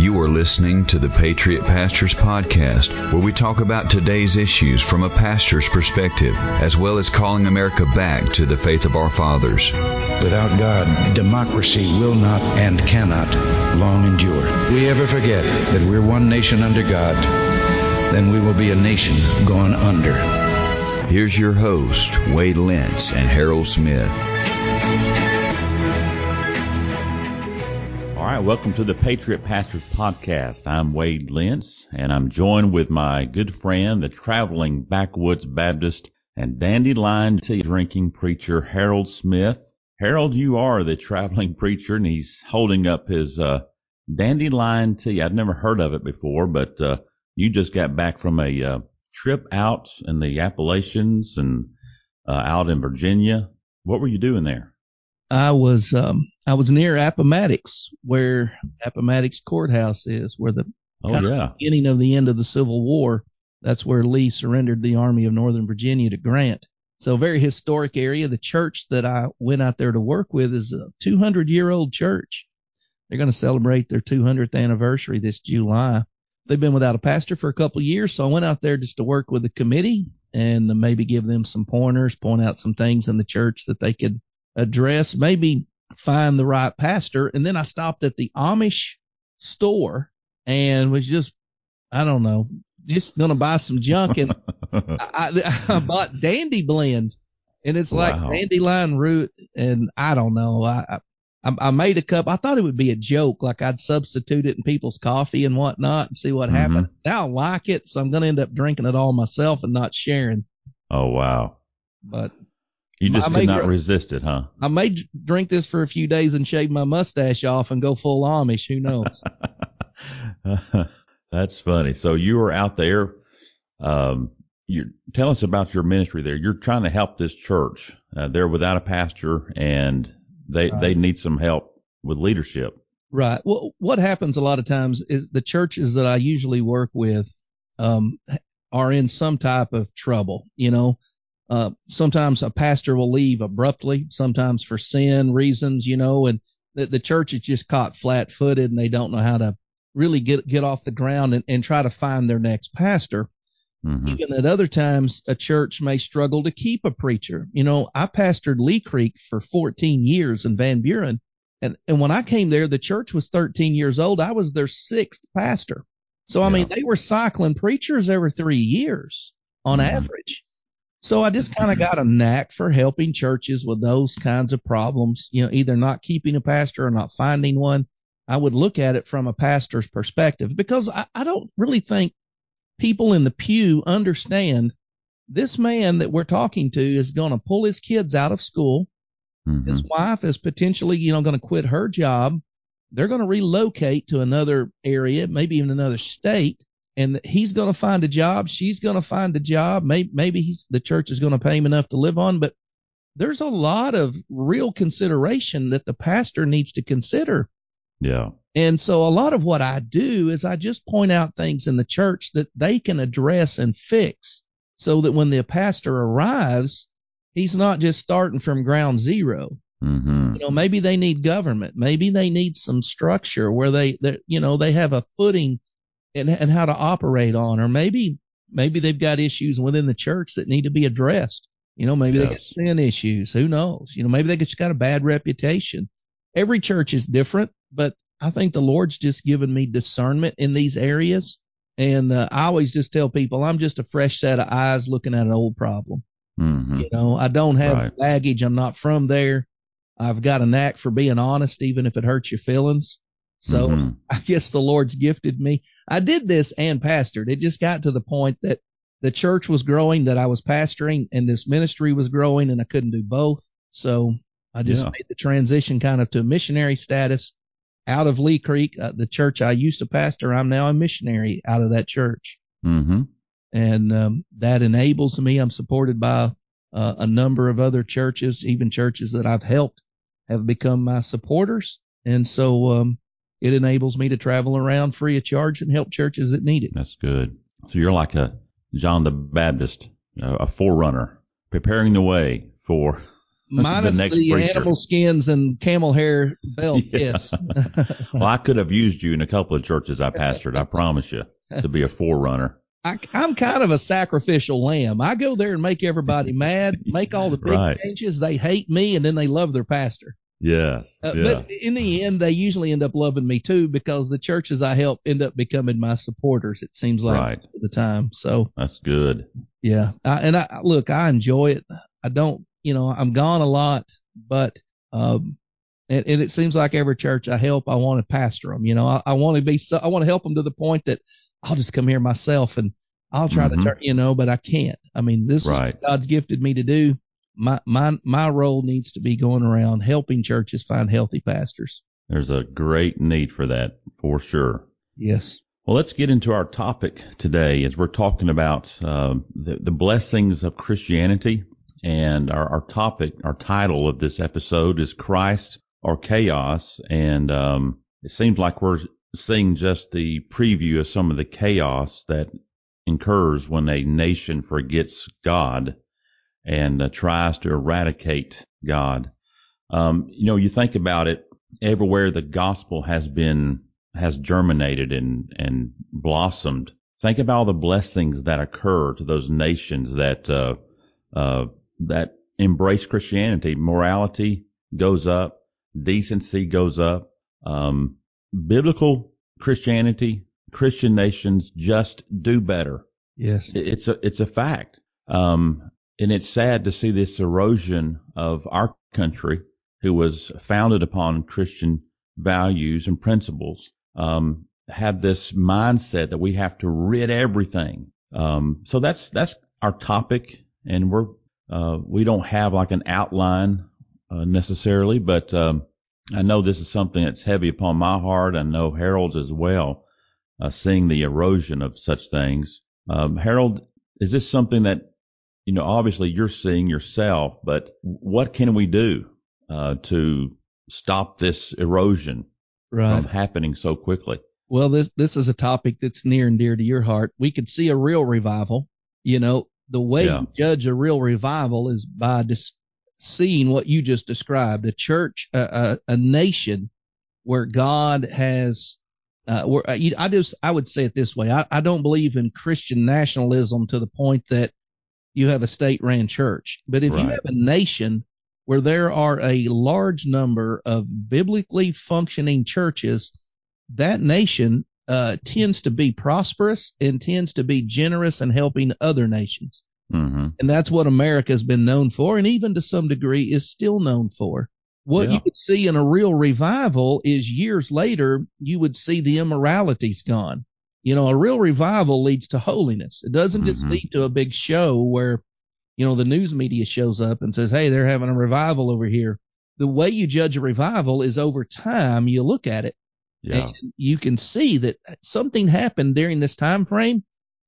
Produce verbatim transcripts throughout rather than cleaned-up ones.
You are listening to the Patriot Pastors Podcast, where we talk about today's issues from a pastor's perspective, as well as calling America back to the faith of our fathers. Without God, democracy will not and cannot long endure. If we ever forget that we're one nation under God, then we will be a nation gone under. Here's your host, Wade Lentz and Harold Smith. All right, welcome to the Patriot Pastors Podcast. I'm Wade Lentz, and I'm joined with my good friend, the traveling backwoods Baptist and dandelion tea drinking preacher, Harold Smith. Harold, you are the traveling preacher, and he's holding up his uh, dandelion tea. I'd never heard of it before, but uh, you just got back from a uh, trip out in the Appalachians and uh, out in Virginia. What were you doing there? I was um, I was near Appomattox, where Appomattox Courthouse is, where the oh, yeah. beginning of the end of the Civil War. That's where Lee surrendered the Army of Northern Virginia to Grant. So a very historic area. The church that I went out there to work with is a two hundred year old church. They're going to celebrate their two hundredth anniversary this July. They've been without a pastor for a couple of years, so I went out there just to work with the committee and maybe give them some pointers, point out some things in the church that they could address, maybe find the right pastor. And then I stopped at the Amish store and was just, I don't know, just going to buy some junk. And I, I bought Dandy Blend, and it's like Wow. dandelion root. And I don't know. I, I, I made a cup. I thought it would be a joke, like I'd substitute it in people's coffee and whatnot and see what Mm-hmm. happened. Now I like it, so I'm going to end up drinking it all myself and not sharing. Oh, wow. But You just I could may not dr- resist it, huh? I may drink this for a few days and shave my mustache off and go full Amish. Who knows? That's funny. So you were out there. Um, you tell us about your ministry there. You're trying to help this church. Uh, they're without a pastor, and they Right. they need some help with leadership. Right. Well, what happens a lot of times is the churches that I usually work with um, are in some type of trouble. You know, uh, sometimes a pastor will leave abruptly, sometimes for sin reasons, you know, and the, the church is just caught flat footed and they don't know how to really get get off the ground and, and try to find their next pastor. Mm-hmm. Even at other times, a church may struggle to keep a preacher. You know, I pastored Lee Creek for fourteen years in Van Buren. And, and when I came there, the church was thirteen years old. I was their sixth pastor. So, I Yeah. mean, they were cycling preachers every three years on Mm-hmm. average. So I just kind of got a knack for helping churches with those kinds of problems, you know, either not keeping a pastor or not finding one. I would look at it from a pastor's perspective because I, I don't really think people in the pew understand this man that we're talking to is going to pull his kids out of school. Mm-hmm. His wife is potentially, you know, going to quit her job. They're going to relocate to another area, maybe even another state, and he's going to find a job. She's going to find a job. Maybe, maybe he's, the church is going to pay him enough to live on, but there's a lot of real consideration that the pastor needs to consider. Yeah. And so a lot of what I do is I just point out things in the church that they can address and fix so that when the pastor arrives, he's not just starting from ground zero. Mm-hmm. You know, maybe they need government. Maybe they need some structure where they, you know, they have a footing and and how to operate on, or maybe maybe they've got issues within the church that need to be addressed. You know, maybe Yes. they got sin issues. Who knows? You know, maybe they just got a bad reputation. Every church is different, but I think the Lord's just given me discernment in these areas. And uh, I always just tell people I'm just a fresh set of eyes looking at an old problem. Mm-hmm. You know, I don't have Right. baggage. I'm not from there. I've got a knack for being honest, even if it hurts your feelings. So Mm-hmm. I guess the Lord's gifted me. I did this and pastored. It just got to the point that the church was growing, that I was pastoring, and this ministry was growing, and I couldn't do both. So I just Yeah. made the transition kind of to missionary status out of Lee Creek, uh, the church I used to pastor. I'm now a missionary out of that church. Mm-hmm. And um, that enables me. I'm supported by uh, a number of other churches, even churches that I've helped have become my supporters. And so um, it enables me to travel around free of charge and help churches that need it. That's good. So you're like a John the Baptist, uh, a forerunner, preparing the way for Minus the the, next preacher. animal skins and camel hair belt, Yeah. yes. Well, I could have used you in a couple of churches I pastored, I promise you, to be a forerunner. I, I'm kind of a sacrificial lamb. I go there and make everybody mad, make all the big Right. changes. They hate me, and then they love their pastor. Yes. Uh, yeah. But in the end, they usually end up loving me too, because the churches I help end up becoming my supporters. It seems like Right. at the time. So That's good. yeah, I, and I look, I enjoy it. I don't, you know, I'm gone a lot, but um, and, and it seems like every church I help, I want to pastor them. You know, I, I want to be, so, I want to help them to the point that I'll just come here myself and I'll try Mhm. to turn, you know, but I can't. I mean, this Right. is what God's gifted me to do. My my my role needs to be going around helping churches find healthy pastors. There's a great need for that, for sure. Yes. Well, let's get into our topic today as we're talking about uh, the, the blessings of Christianity. And our, our topic, our title of this episode is Christ or Chaos. And um, it seems like we're seeing just the preview of some of the chaos that incurs when a nation forgets God and uh, tries to eradicate God. Um, you know, you think about it, everywhere the gospel has been, has germinated and, and blossomed. Think about all the blessings that occur to those nations that, uh, uh, that embrace Christianity. Morality goes up, decency goes up, um, biblical Christianity, Christian nations just do better. Yes. It's a, it's a fact. Um, and it's sad to see this erosion of our country, who was founded upon Christian values and principles, um, have this mindset that we have to rid everything. Um, so that's, that's our topic. And we're, uh, we don't have like an outline, uh, necessarily, but, um, I know this is something that's heavy upon my heart. I know Harold's as well, uh, seeing the erosion of such things. Um, Harold, is this something that, you know, obviously you're seeing yourself, but what can we do, uh, to stop this erosion Right. from happening so quickly? Well, this this is a topic that's near and dear to your heart. We could see a real revival. You know, the way Yeah. you judge a real revival is by just seeing what you just described, a church, a, a, a nation where God has, uh, where I, I just, I would say it this way. I, I don't believe in Christian nationalism to the point that you have a state ran church. But if you Right. have a nation where there are a large number of biblically functioning churches, that nation uh, tends to be prosperous and tends to be generous in helping other nations. Mm-hmm. And that's what America has been known for, and even to some degree is still known for. What Yeah. you would see in a real revival is years later, you would see the immoralities gone. You know, a real revival leads to holiness. It doesn't just Mhm. lead to a big show where, you know, the news media shows up and says, hey, they're having a revival over here. The way you judge a revival is over time. You look at it Yeah. and you can see that something happened during this time frame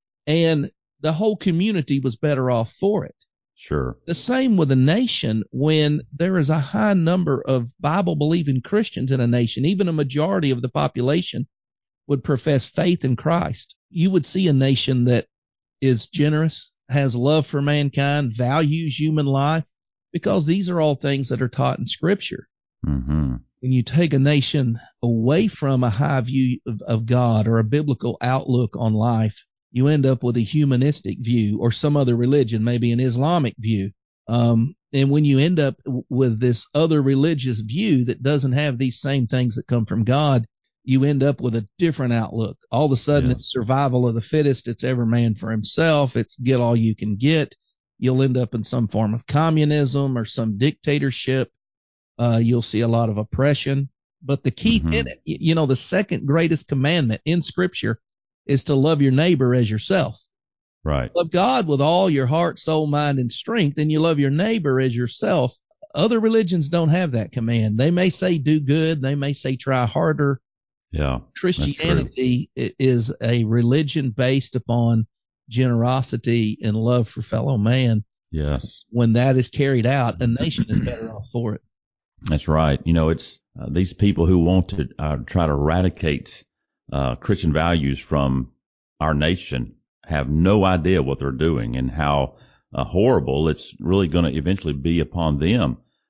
and the whole community was better off for it. Sure. The same with a nation. When there is a high number of Bible believing Christians in a nation, even a majority of the population would profess faith in Christ, you would see a nation that is generous, has love for mankind, values human life, because these are all things that are taught in Scripture. Mm-hmm. When you take a nation away from a high view of, of God or a biblical outlook on life, you end up with a humanistic view or some other religion, maybe an Islamic view. Um, and when you end up w- with this other religious view that doesn't have these same things that come from God, you end up with a different outlook. All of a sudden, Yeah. it's survival of the fittest. It's every man for himself. It's get all you can get. You'll end up in some form of communism or some dictatorship. Uh, you'll see a lot of oppression. But the key Mhm. tenet, y- you know, the second greatest commandment in Scripture is to love your neighbor as yourself. Right. Love God with all your heart, soul, mind, and strength, and you love your neighbor as yourself. Other religions don't have that command. They may say do good. They may say try harder. Yeah. Christianity i- is a religion based upon generosity and love for fellow man. Yes. When that is carried out, a nation is better off for it. That's right. You know, it's uh, these people who want to uh, try to eradicate uh, Christian values from our nation have no idea what they're doing and how uh, horrible it's really going to eventually be upon them.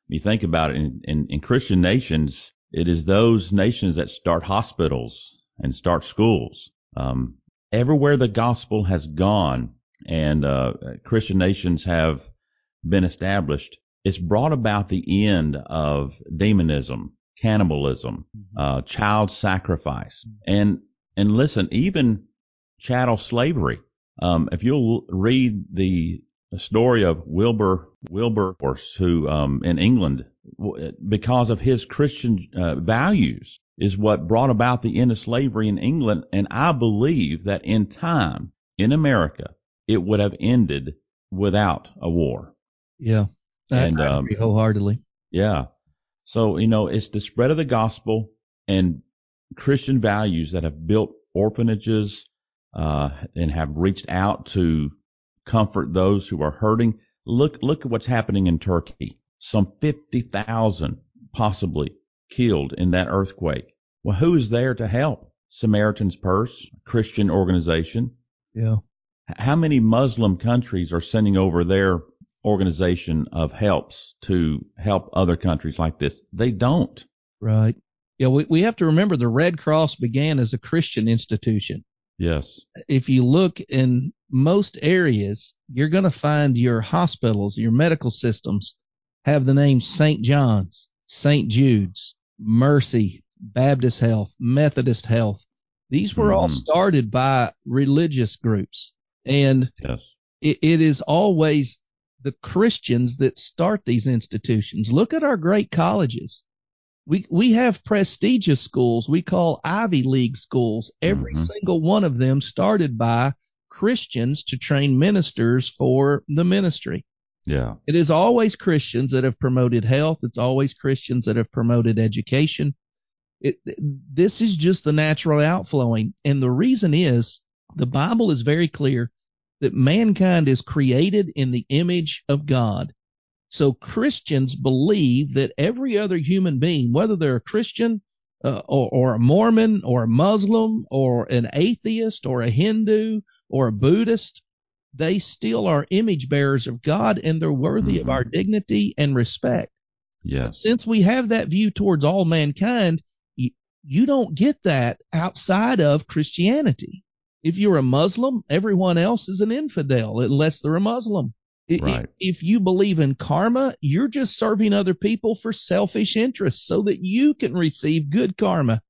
you think about it, in, in, in Christian nations, it is those nations that start hospitals and start schools. Um, everywhere the gospel has gone and uh, Christian nations have been established, it's brought about the end of demonism, cannibalism, uh, child sacrifice, and and listen, even chattel slavery. Um, if you'll read the story of Wilbur Wilberforce, who um, in England, because of his Christian uh, values, is what brought about the end of slavery in England. And I believe that in time in America, it would have ended without a war. Yeah, I, and I um, agree wholeheartedly. Yeah. So, you know, it's the spread of the gospel and Christian values that have built orphanages uh, and have reached out to comfort those who are hurting. Look, look at what's happening in Turkey. Some fifty thousand possibly killed in that earthquake. Well, who is there to help? Samaritan's Purse, Christian organization. Yeah. How many Muslim countries are sending over their organization of helps to help other countries like this? They don't. Right. Yeah, we, we have to remember the Red Cross began as a Christian institution. Yes. If you look in most areas, you're going to find your hospitals, your medical systems have the names Saint John's, Saint Jude's, Mercy, Baptist Health, Methodist Health. These were Mm-hmm. all started by religious groups. And yes. it, it is always the Christians that start these institutions. Look at our great colleges. We we have prestigious schools we call Ivy League schools. Every mm-hmm. single one of them started by Christians to train ministers for the ministry. Yeah. It is always Christians that have promoted health. It's always Christians that have promoted education. It, this is just the natural outflowing. And the reason is the Bible is very clear that mankind is created in the image of God. So Christians believe that every other human being, whether they're a Christian uh, or, or a Mormon or a Muslim or an atheist or a Hindu or a Buddhist, they still are image bearers of God and they're worthy mm-hmm. of our dignity and respect. Yes. But since we have that view towards all mankind, you, you don't get that outside of Christianity. If you're a Muslim, everyone else is an infidel unless they're a Muslim. Right. If you believe in karma, you're just serving other people for selfish interests so that you can receive good karma.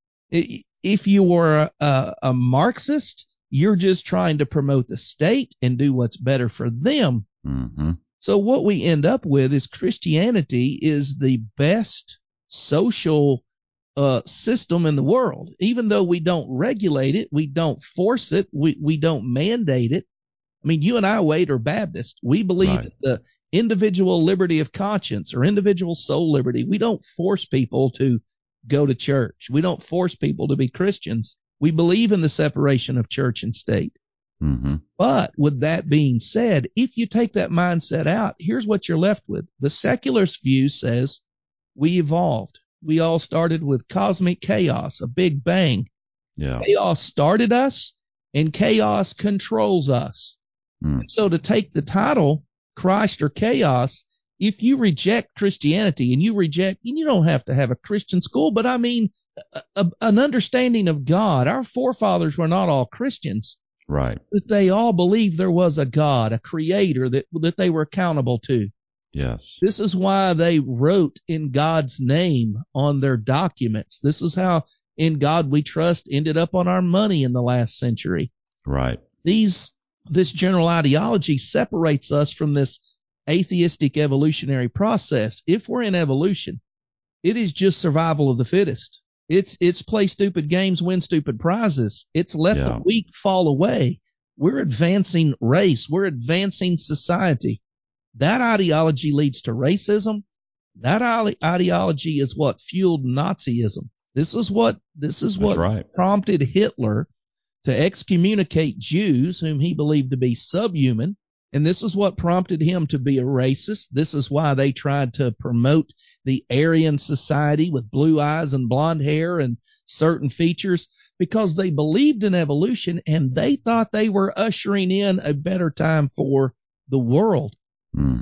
If you are a, a Marxist, you're just trying to promote the state and do what's better for them. Mm-hmm. So what we end up with is Christianity is the best social uh, system in the world. Even though we don't regulate it, we don't force it, we, we don't mandate it. I mean, you and I, Wade, are Baptist. We believe right. in the individual liberty of conscience or individual soul liberty. We don't force people to go to church. We don't force people to be Christians. We believe in the separation of church and state. Mm-hmm. But with that being said, if you take that mindset out, here's what you're left with. The secularist view says we evolved. We all started with cosmic chaos, a big bang. Yeah. Chaos started us and chaos controls us. Mm. So to take the title Christ or chaos, if you reject Christianity and you reject, and you don't have to have a Christian school, but I mean a, a, an understanding of God. Our forefathers were not all Christians. Right. But they all believed there was a God, a creator that, that they were accountable to. Yes. This is why they wrote in God's name on their documents. This is how In God We Trust ended up on our money in the last century. Right. These This general ideology separates us from this atheistic evolutionary process. If we're in evolution, it is just survival of the fittest. It's it's play stupid games, win stupid prizes. It's let Yeah. the weak fall away. We're advancing race. We're advancing society. That ideology leads to racism. That ideology is what fueled Nazism. This is what this is what right. prompted Hitler to excommunicate Jews whom he believed to be subhuman. And this is what prompted him to be a racist. This is why they tried to promote the Aryan society with blue eyes and blonde hair and certain features, because they believed in evolution and they thought they were ushering in a better time for the world. Mm-hmm.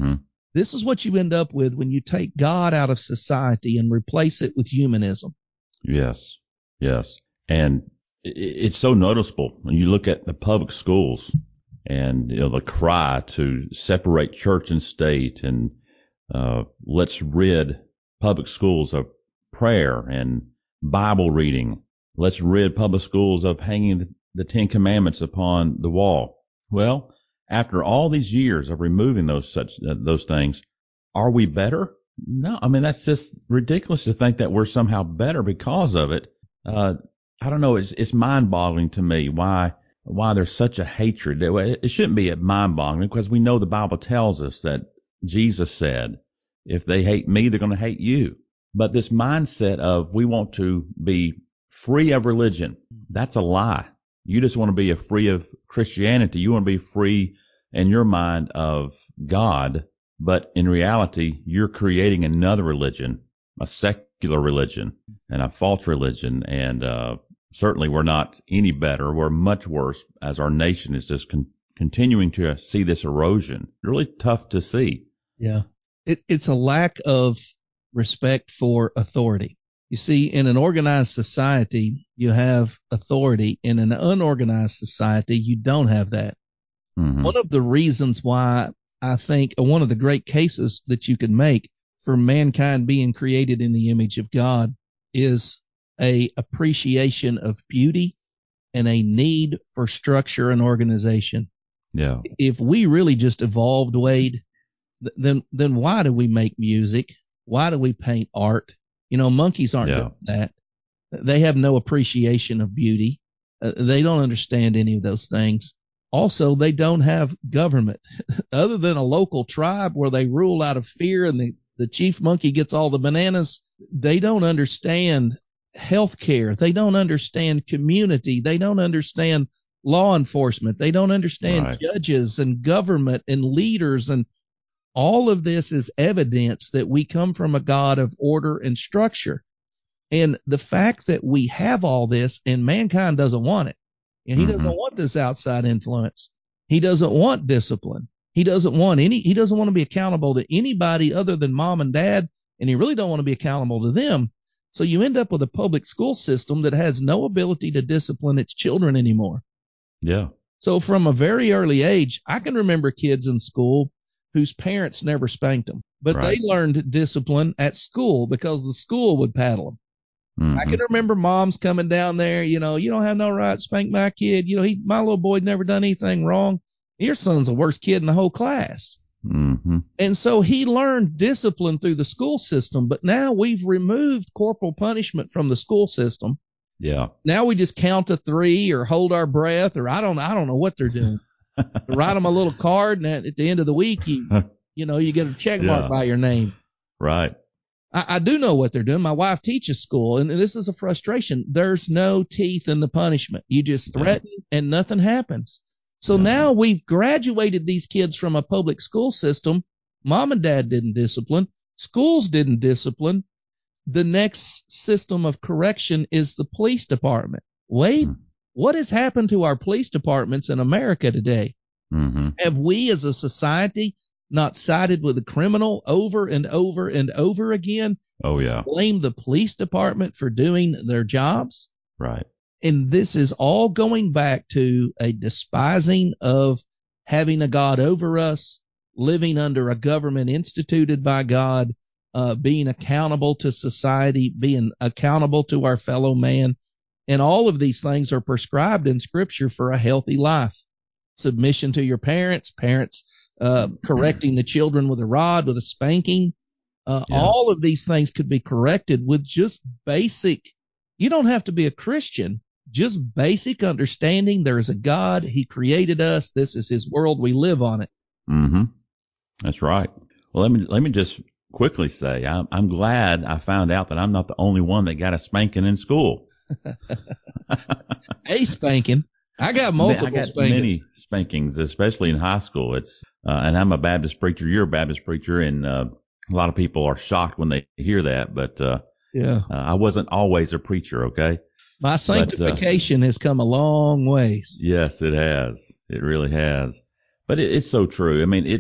This is what you end up with when you take God out of society and replace it with humanism. Yes, yes. And it's so noticeable when you look at the public schools and, you know, the cry to separate church and state and uh, let's rid public schools of prayer and Bible reading. Let's rid public schools of hanging the, the Ten Commandments upon the wall. Well, after all these years of removing those such uh, those things, are we better? No, I mean, that's just ridiculous to think that we're somehow better because of it. Uh, I don't know. It's, it's mind-boggling to me why why there's such a hatred. It shouldn't be mind-boggling because we know the Bible tells us that Jesus said, if they hate me, they're going to hate you. But this mindset of we want to be free of religion, that's a lie. You just want to be a free of Christianity. You want to be free in your mind of God. But in reality, you're creating another religion, a secular religion and a false religion. And, uh, certainly we're not any better. We're much worse as our nation is just con- continuing to see this erosion. Really tough to see. Yeah. It, it's a lack of respect for authority. You see, in an organized society, you have authority. In an unorganized society, you don't have that. Mm-hmm. One of the reasons why I think one of the great cases that you can make for mankind being created in the image of God is a appreciation of beauty and a need for structure and organization. Yeah. If we really just evolved, Wade, then then why do we make music? Why do we paint art? You know, monkeys aren't yeah. doing that. They have no appreciation of beauty. Uh, they don't understand any of those things. Also, they don't have government other than a local tribe where they rule out of fear and the, the chief monkey gets all the bananas. They don't understand healthcare. They don't understand community. They don't understand law enforcement. They don't understand right. judges and government and leaders. And all of this is evidence that we come from a God of order and structure. And the fact that we have all this and mankind doesn't want it. And he mm-hmm. doesn't want this outside influence. He doesn't want discipline. He doesn't want any, he doesn't want to be accountable to anybody other than mom and dad. And he really don't want to be accountable to them. So you end up with a public school system that has no ability to discipline its children anymore. Yeah. So from a very early age, I can remember kids in school whose parents never spanked them, but right. they learned discipline at school because the school would paddle them. Mm-hmm. I can remember moms coming down there, you know, you don't have no right to spank my kid. You know, he, my little boy never done anything wrong. Your son's the worst kid in the whole class. Mm-hmm. And so he learned discipline through the school system, but now we've removed corporal punishment from the school system. Yeah. Now we just count to three or hold our breath or I don't, I don't know what they're doing. Write them a little card and at the end of the week, you, you know, you get a check mark yeah. by your name. Right. I, I do know what they're doing. My wife teaches school, and this is a frustration. There's no teeth in the punishment. You just threaten yeah. and nothing happens. So yeah. now we've graduated these kids from a public school system. Mom and dad didn't discipline. Schools didn't discipline. The next system of correction is the police department. Wade, mm-hmm. what has happened to our police departments in America today? Mm-hmm. Have we as a society not sided with the criminal over and over and over again? Oh, yeah. Blame the police department for doing their jobs. Right. And this is all going back to a despising of having a God over us, living under a government instituted by God, uh, being accountable to society, being accountable to our fellow man. And all of these things are prescribed in Scripture for a healthy life. Submission to your parents, parents Uh, correcting the children with a rod, with a spanking. Uh, yes. All of these things could be corrected with just basic, you don't have to be a Christian, just basic understanding there is a God. He created us. This is his world. We live on it. Mm-hmm. That's right. Well, let me, let me just quickly say, I'm, I'm glad I found out that I'm not the only one that got a spanking in school. A spanking. I got multiple I got spankings. many spankings, especially in high school. It's, uh, and I'm a Baptist preacher. You're a Baptist preacher. And, uh, a lot of people are shocked when they hear that, but, uh, yeah, uh, I wasn't always a preacher. Okay. My sanctification but, uh, has come a long ways. Yes, it has. It really has. But it, it's so true. I mean, it,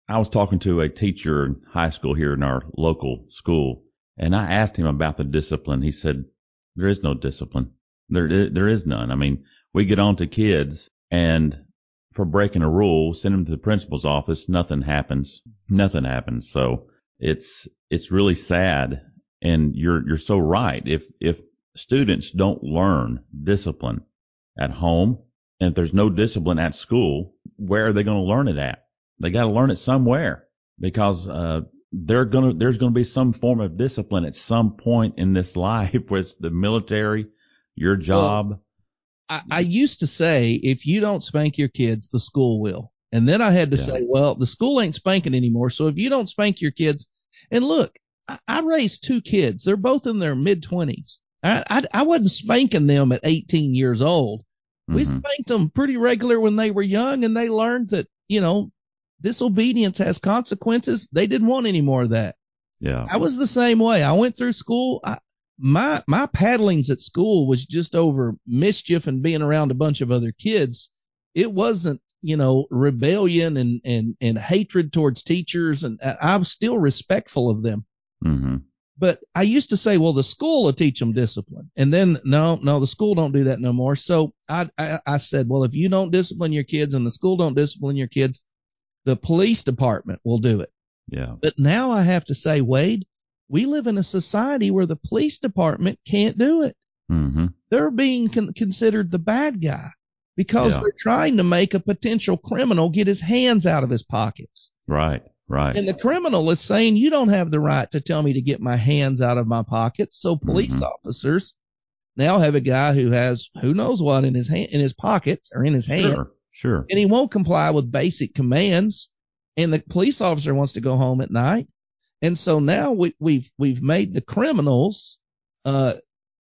I was talking to a teacher in high school here in our local school, and I asked him about the discipline. He said, there is no discipline. There, there is none. I mean, we get on to kids, and for breaking a rule, send them to the principal's office, nothing happens. Nothing happens. So it's, it's really sad. And you're, you're so right. If, if students don't learn discipline at home, and if there's no discipline at school, where are they going to learn it at? They got to learn it somewhere, because, uh, they're gonna, there's gonna be some form of discipline at some point in this life, whether it's the military, your job. Well, I, I used to say, if you don't spank your kids, the school will. And then I had to Yeah. say, well, the school ain't spanking anymore. So if you don't spank your kids, and look, I, I raised two kids. They're both in their mid twenties. I, I, I wasn't spanking them at eighteen years old. We Mhm. spanked them pretty regular when they were young, and they learned that, you know, disobedience has consequences. They didn't want any more of that. Yeah. I was the same way. I went through school. I, my my paddlings at school was just over mischief and being around a bunch of other kids. It wasn't, you know, rebellion and and and hatred towards teachers, and I was still respectful of them. Mm-hmm. But I used to say, well, the school will teach them discipline. And then, no, no, the school don't do that no more. So I, I, I said, well, if you don't discipline your kids and the school don't discipline your kids, the police department will do it. Yeah. But now I have to say, Wade, we live in a society where the police department can't do it. Mm-hmm. They're being con- considered the bad guy because Yeah. they're trying to make a potential criminal get his hands out of his pockets. Right. Right. And the criminal is saying, you don't have the right to tell me to get my hands out of my pockets. So police Mhm. officers now have a guy who has who knows what in his hand, in his pockets or in his hand, Sure. Sure. and he won't comply with basic commands. And the police officer wants to go home at night. And so now we, we've we've made the criminals uh,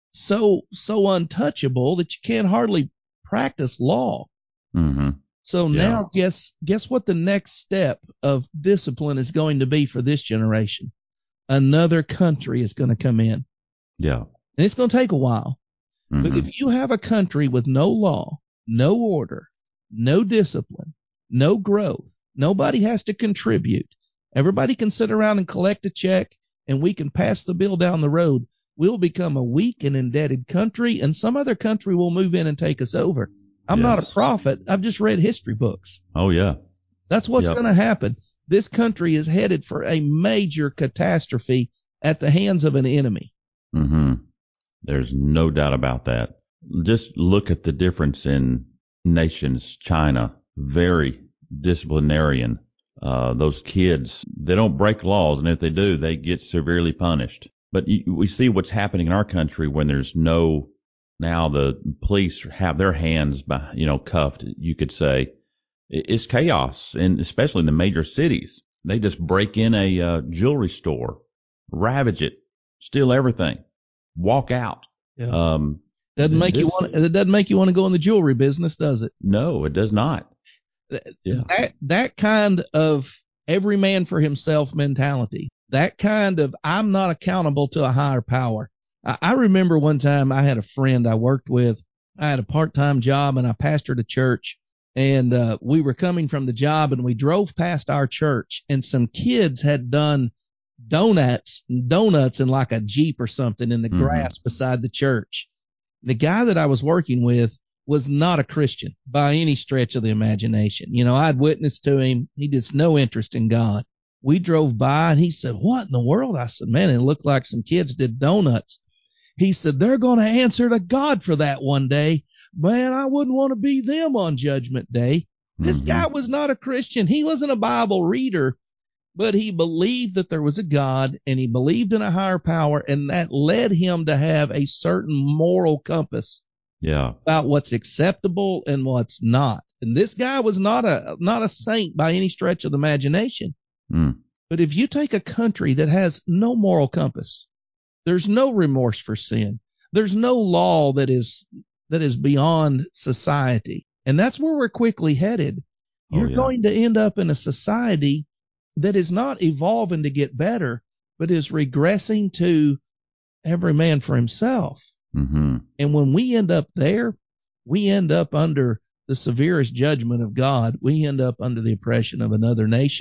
so so untouchable that you can't hardly practice law. Mm-hmm. So Yeah. now guess guess what the next step of discipline is going to be for this generation? Another country is going to come in. Yeah. And it's going to take a while. Mm-hmm. But if you have a country with no law, no order, no discipline, no growth, nobody has to contribute. Everybody can sit around and collect a check, and we can pass the bill down the road. We'll become a weak and indebted country, and some other country will move in and take us over. I'm not a Yes. prophet. I've just read history books. Oh yeah. That's what's Yep. going to happen. This country is headed for a major catastrophe at the hands of an enemy. Mm-hmm. There's no doubt about that. Just look at the difference in nations. China, very disciplinarian. Uh, those kids, they don't break laws, and if they do, they get severely punished. But you, we see what's happening in our country when there's no, now the police have their hands by, you know, cuffed, you could say. It's chaos, and especially in the major cities. They just break in a uh, jewelry store, ravage it, steal everything, walk out. Yeah. Um, Doesn't make you this- want. It doesn't make you want to go in the jewelry business, does it? no, it does not. Yeah. That that kind of every man for himself mentality. That kind of I'm not accountable to a higher power. I, I remember one time I had a friend I worked with. I had a part-time job and I pastored a church. And uh, we were coming from the job and we drove past our church, and some kids had done donuts, donuts in like a Jeep or something in the Mhm. grass beside the church. The guy that I was working with was not a Christian by any stretch of the imagination. You know, I'd witnessed to him. He just no interest in God. We drove by and he said, "What in the world?" I said, "Man, it looked like some kids did donuts." He said, "They're going to answer to God for that one day. Man, I wouldn't want to be them on Judgment Day." This Mhm. guy was not a Christian. He wasn't a Bible reader, but he believed that there was a God and he believed in a higher power, and that led him to have a certain moral compass Yeah. about what's acceptable and what's not. And this guy was not a not a saint by any stretch of the imagination. Mm. But if you take a country that has no moral compass, there's no remorse for sin, there's no law that is that is beyond society, and that's where we're quickly headed. Oh, You're yeah. going to end up in a society that is not evolving to get better, but is regressing to every man for himself. Mm-hmm. And when we end up there, we end up under the severest judgment of God. We end up under the oppression of another nation.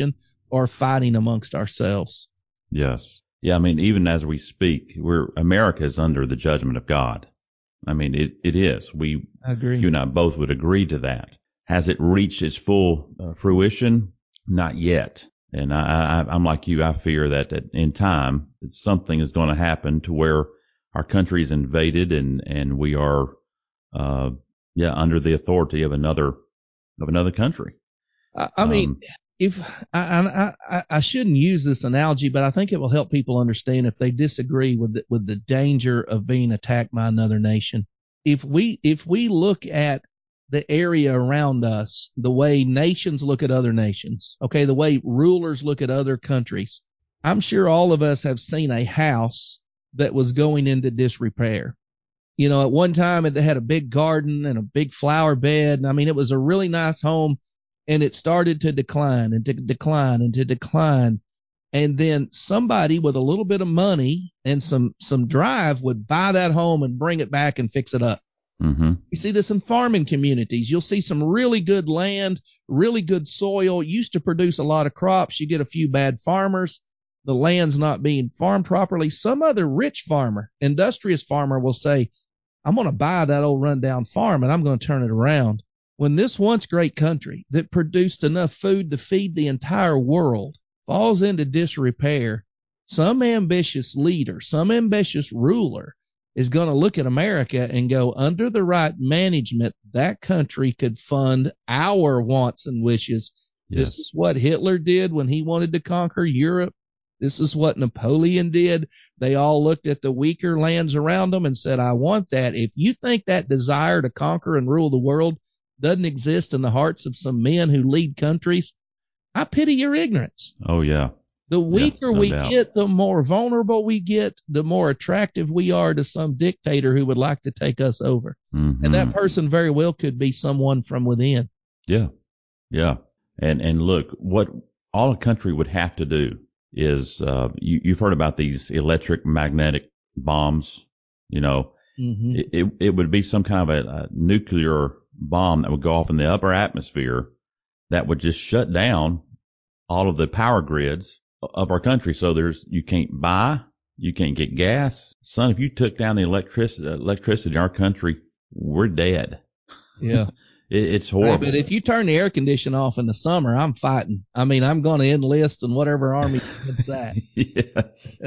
or fighting amongst ourselves. Yes. Yeah, I mean, even as we speak, we're America is under the judgment of God. I mean, it, it is. We, I agree. you and I both would agree to that. Has it reached its full uh, fruition? Not yet. And I, I, I'm like you. I fear that, that in time, that something is going to happen to where our country is invaded and, and we are, uh, yeah, under the authority of another, of another country. I, I mean, um, if I, I, I shouldn't use this analogy, but I think it will help people understand if they disagree with the, with the danger of being attacked by another nation. If we, if we look at the area around us, the way nations look at other nations, okay, the way rulers look at other countries, I'm sure all of us have seen a house that was going into disrepair. You know, at one time it had a big garden and a big flower bed. And I mean, it was a really nice home, and it started to decline and to decline and to decline. And then somebody with a little bit of money and some, some drive would buy that home and bring it back and fix it up. Mm-hmm. You see this in farming communities. You'll see some really good land, really good soil, used to produce a lot of crops. You get a few bad farmers. The land's not being farmed properly. Some other rich farmer, industrious farmer will say, I'm going to buy that old rundown farm and I'm going to turn it around. When this once great country that produced enough food to feed the entire world falls into disrepair, some ambitious leader, some ambitious ruler is going to look at America and go, under the right management, that country could fund our wants and wishes. Yes. This is what Hitler did when he wanted to conquer Europe. This is what Napoleon did. They all looked at the weaker lands around them and said, I want that. If you think that desire to conquer and rule the world doesn't exist in the hearts of some men who lead countries, I pity your ignorance. Oh, yeah. The weaker yeah, no we doubt. get, the more vulnerable we get, the more attractive we are to some dictator who would like to take us over. Mm-hmm. And that person very well could be someone from within. Yeah. Yeah. And, and look, what all a country would have to do is, uh, you, you've heard about these electric magnetic bombs, you know, mm-hmm. it, it, it would be some kind of a, a nuclear bomb that would go off in the upper atmosphere that would just shut down all of the power grids of our country. So there's, you can't buy, you can't get gas. Son, if you took down the electricity, electricity in our country, we're dead. Yeah. it, it's horrible. Right, but if you turn the air conditioner off in the summer, I'm fighting. I mean, I'm going to enlist in whatever army does that. Yes.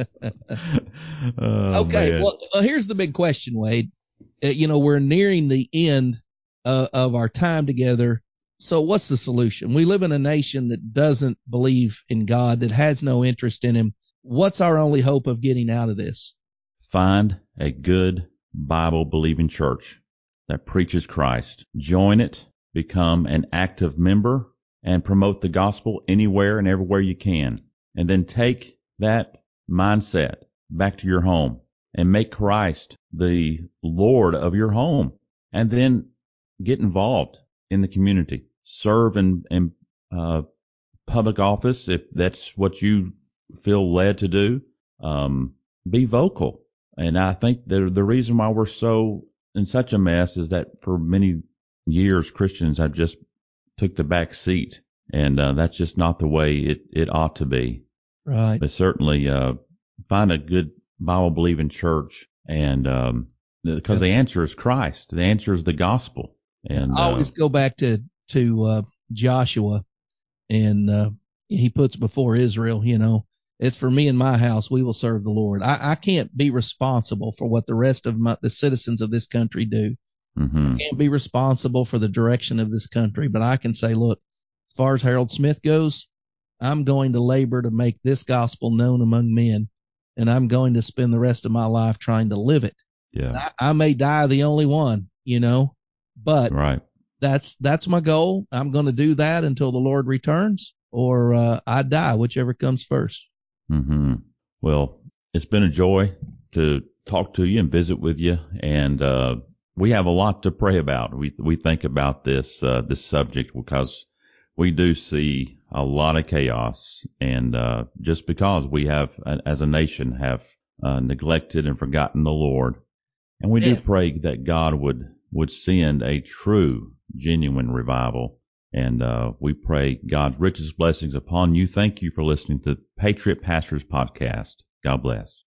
oh, okay. man. Well, uh, here's the big question, Wade. Uh, you know, we're nearing the end uh, of our time together. So what's the solution? We live in a nation that doesn't believe in God, that has no interest in him. What's our only hope of getting out of this? Find a good Bible-believing church that preaches Christ. Join it, become an active member, and promote the gospel anywhere and everywhere you can. And then take that mindset back to your home and make Christ the Lord of your home. And then get involved in the community. Serve in, in uh, public office if that's what you feel led to do. Um, be vocal. And I think the the reason why we're so in such a mess is that for many years Christians have just took the back seat, and uh, that's just not the way it, it ought to be. Right. But certainly uh, find a good Bible believing church, and um, because the, the answer is Christ, the answer is the gospel. And I always uh, go back to to uh, Joshua, and uh, he puts before Israel, you know, it's for me and my house, we will serve the Lord. I, I can't be responsible for what the rest of my, the citizens of this country do. Mm-hmm. I can't be responsible for the direction of this country, but I can say, look, as far as Harold Smith goes, I'm going to labor to make this gospel known among men, and I'm going to spend the rest of my life trying to live it. Yeah. I, I may die the only one, you know, but right. That's that's my goal. I'm going to do that until the Lord returns, or uh, I die, whichever comes first. Mm-hmm. Well, it's been a joy to talk to you and visit with you, and uh, we have a lot to pray about. We we think about this uh, this subject because we do see a lot of chaos, and uh, just because we have, as a nation, have uh, neglected and forgotten the Lord, and we Yeah. do pray that God would would send a true, genuine revival And uh, we pray God's richest blessings upon you. Thank you for listening to the Patriot Pastors Podcast. God bless.